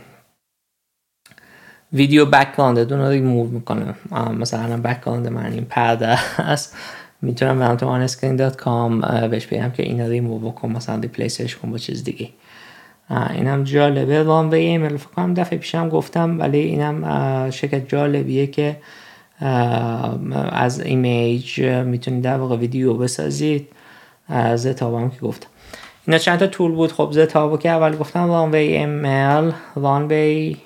ویدیو بک‌گراند دون رو ریموو میکنه. مثلا بک‌گراند من این پرده است، میتونم برم تو onscreen.com بهش بگم که اینا ریموو بکن، مثلا ریپلیسش کن با چیز دیگه. اینم جالبه. رانوی ایمیل فکر کنم دفعه پیشم گفتم، ولی اینم شرکت جالبیه که از ایمیج میتونید در واقع ویدیو بسازید. زتاب هم که گفتم اینا چند تا تول بود. خب زتابو که اول گفتم رانوی ایمیل، رانوی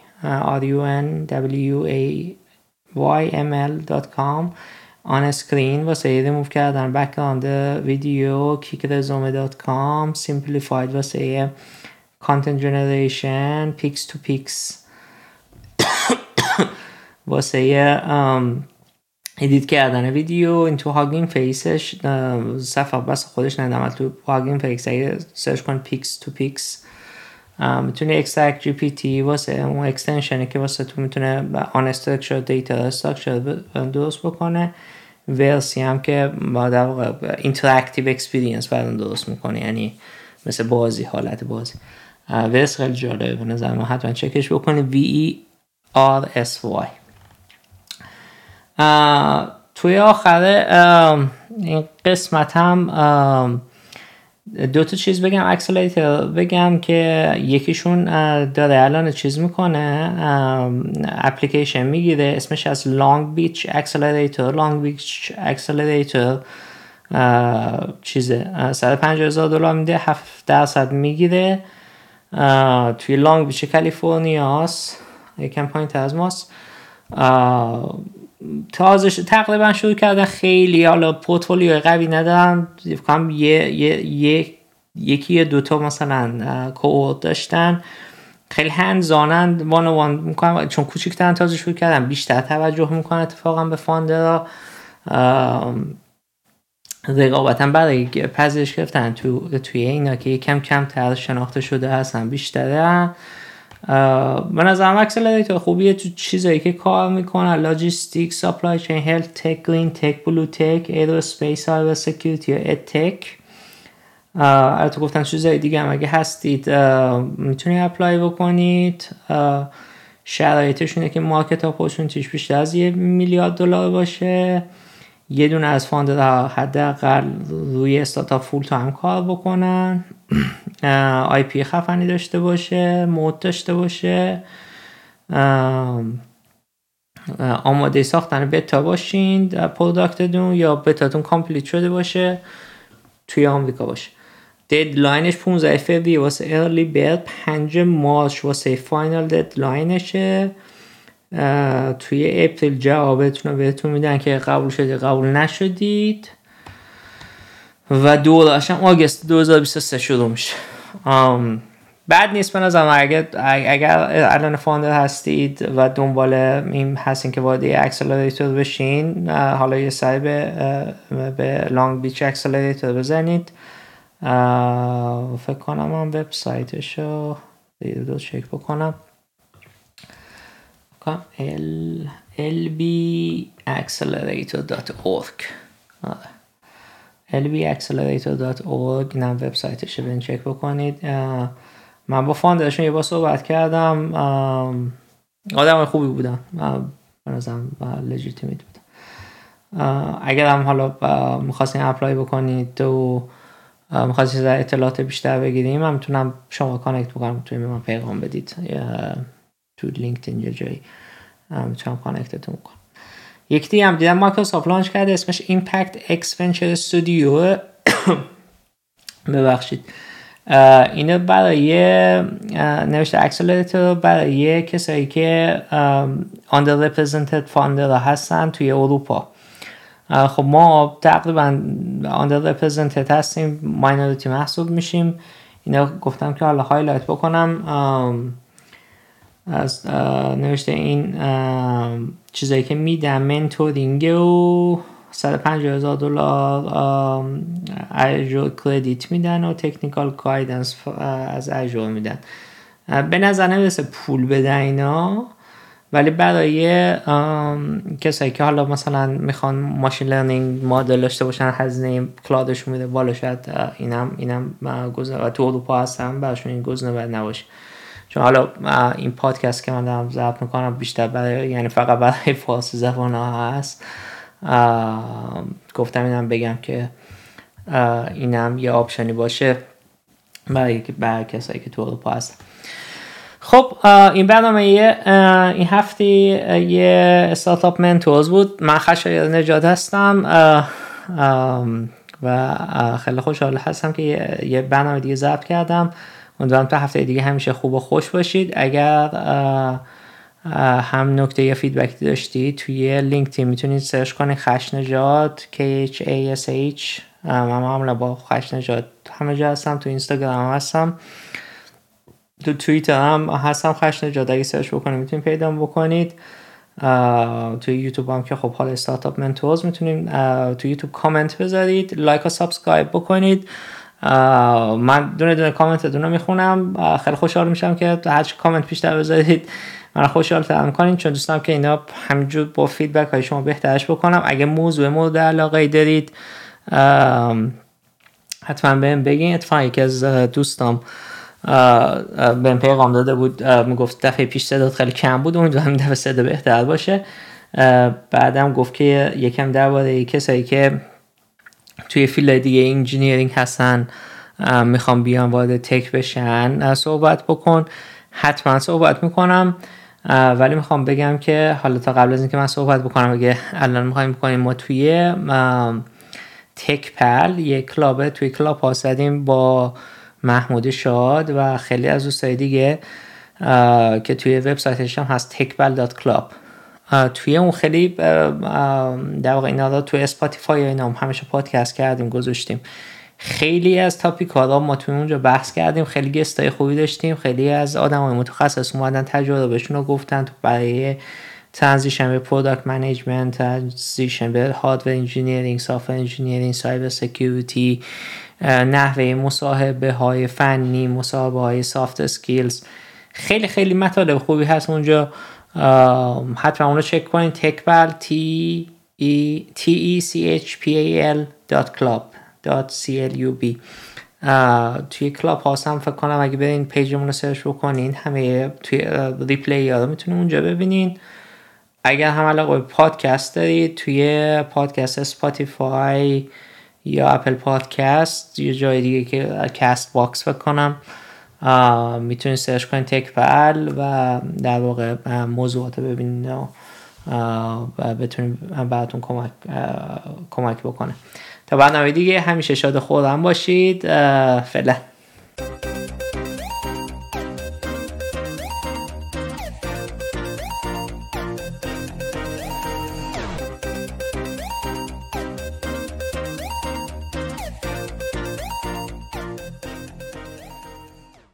runwayml.com، آن اسکرین واسه ریموو کردن بک‌گراند ویدیو، kickresume.com، simplified واسه content generation، pics to pics واسه ادیت کردن ویدیو، این تو هاگینگ فیسش صفحه بس خودش ندارم، تو هاگینگ فیس اگه سرچ کن پیکس تو پیکس میتونی اکسترکت جی پی تی واسه اون اکستنشنی که واسه تو میتونه آن استراکچر دیتا استراکچر درست بکنه. ورسی هم که با در واقع اینتراکتیو اکسپریانس برام درست میکنه، یعنی مثل بازی، حالت بازی. ورس خیلی جالبه به نظر من، حتما چکش بکنی. VERSY. توی آخر این قسمت هم دو تا چیز بگم، اکسلریتر بگم که یکیشون داره الان چیز میکنه، اپلیکیشن میگیره، اسمش از لانگ بیچ اکسلریتر. لانگ بیچ اکسلریتر چیزه $150,000 میده، 7% میگیره. توی لانگ بیچ کالیفرنیاست، یکم پایین تر از ماست. تازه تقریبا شروع کردن، خیلی حالا پورتفولیو قوی ندارن، فکرم یکی یا دوتا مثلا کوورت داشتن، خیلی هندزانن، وان میکنن، چون کوچیک‌ترن تازه شروع کردن، بیشتر توجه میکنن اتفاقا به فاندرها، رقابتا برای پذیرش گرفتن توی اینا که کم کم تر شناخته شده هستن بیشتره. به نظرم اکسلریتور خوبیه تو چیزایی که کار میکنن، لاجیستیک، سپلای چین، هلت تک، گرین تک، بلو تک، ایروسپیس، سایبر سکیوریتی و اد تک. البته گفتن چیزای دیگه هم اگه هستید میتونید اپلای بکنید. شرایطشونه که مارکت اپورتونتیش بیشتر از $1 میلیارد باشه، یه دونه از فاندرها حداقل روی استارتاپ فول تایم کار بکنن، آی پی خفنی داشته باشه، مود داشته باشه، آماده ساختن بتا باشین پروداکتتون، یا بتاتون کامپلیت شده باشه، توی آمریکا باشه. ددلاینش 15 فوریه واسه ارلی برد، 5 مارچ واسه فاینال ددلاینشه. توی اپریل جوابتون رو بهتون میدن که قبول شدید قبول نشدید، و دورش هم آگست 2023 شروع میشه. بعد نیست به نظرم اگر الان فاندر هستید و دنبال این هستین که وارد اکسلریتور بشین، حالا یه سری به لانگ بیچ اکسلریتور بزنید. فکر کنم هم وبسایتش رو دو چک بکنم، lbaccelerator.org lbaccelerator.org نام وبسایتش رو برین چک بکنید. من با فاندرشون یه بار صحبت کردم، آدم خوبی بودن، به نظرم لجیتیمیت بود. اگر هم حالا میخواستین اپلای بکنید و میخواستین اطلاعات بیشتر بگیریم، من میتونم شما کانکت بکنم، توی من پیغام بدید تو لینکدین یا جایی میتونم کانکتتون کنم. یک دیگه هم دیدم مایکروسافت لانچ کرده، اسمش ایمپکت اکس ونچر استودیو. ببخشید، اینو برای نوشته اکسلریتور برای کسایی که underrepresented فاندر هستن توی اروپا. خب ما تقریبا underrepresented هستیم، ماینوریتی محسوب میشیم. اینا گفتم که حالا هایلایت بکنم از نوشته این چیزایی که میدم، منتورینگ و $150,000 اجور کردیت میدن و تکنیکال گایدنس از اجور میدن. به نظر نمیرسه پول بدن اینا، ولی برای کسایی که حالا مثلا میخوان ماشین لرنینگ مدل داشته باشن هزینه کلادشون میده بالا، شاید اینم گزینه و تو اروپا هستن براشون این گزینه باید نباشه. چون حالا این پادکست که من دارم ضبط میکنم بیشتر برای، یعنی فقط برای فارسی زبان ها هست. گفتم اینم بگم که اینم یه آپشنی باشه برای کسایی که تو اروپا هستن. خب این برنامه این هفته یه استارتاپ منتورز بود. من خشایار نژاد هستم و خیلی خوشحال هستم که یه برنامه دیگه ضبط کردم. امیدوارم تا هفته دیگه همیشه خوب و خوش باشید. اگر هم نکته یا فیدبکی داشتی توی لینکدین میتونید سرچ کنید خشنژاد KHASH. من معمولا با خشنژاد همه جا هستم، تو اینستاگرام هم هستم، تو توییتر هم هستم خشنژاد. اگه سرچ بکنید میتونید پیدا بکنید. توی یوتیوب هم که خب حالا استارتاپ منتورز میتونید تو یوتیوب کامنت بذارید، لایک و سابسکرایب بکنید. من دونه کامنتتون رو میخونم. خیلی خوشحال میشم که هر چی کامنت بیشتر بذارید من خوشحال تر میکنین، چون دوست دارم که اینا همینجور با فیدبک های شما بهترش بکنم. اگه موضوع مورد علاقه دارید حتما بهم بگین. اتفاقا یکی از دوستام بهم پیغام داده بود، میگفت دفعه پیش صدات خیلی کم بود، امیدوارم این دفعه صدا بهتر باشه. بعدم گفت که یکم درباره کسایی که توی فیلد دیگه انجینیرینگ هستن میخوام بیان وارد تک بشن صحبت بکن. حتما صحبت میکنم، ولی میخوام بگم که حالا تا قبل از اینکه من صحبت بکنم، اگه الان میخوایم بکنیم، ما توی تک پل یک کلابه توی کلاب ها زدیم با محمود شاد و خیلی از دوستای دیگه که توی وبسایتش هم هست techpal.club. توی اون خیلی در واقع اینا رو توی اسپاتیفای اینا هم همیشه پادکست کردیم گذاشتیم. خیلی از تاپیک ها ما توی اونجا بحث کردیم، خیلی گستای خوبی داشتیم، خیلی از آدمای متخصص اومدن تجربهشون رو گفتن تو برای ترانزیشن به پروداکت منیجمنت، ترانزیشن به هاردور انجینیرینگ، سافت انجینیرینگ، سایبر سکیوریتی، نحوه مصاحبه های فنی، مصاحبه های سافت اسکیلز. خیلی خیلی مطالب خوبی هست اونجا، حتما اون رو چک کنید. techpal techpal.club توی کلاب هاست هم فکر کنم اگه برین پیجمون رو سرچ بکنین همه توی ریپلی ها رو میتونین اونجا ببینین. اگر هم علاقه به پادکست دارید توی پادکست اسپاتیفای یا اپل پادکست یا جای دیگه که کست باکس فکر کنم میتونید سرچ کنید تکپل و در واقع موضوعات رو ببینید و بتونید براتون کمک بکنه. تا برنامه دیگه همیشه شاد و خورم باشید. فعلا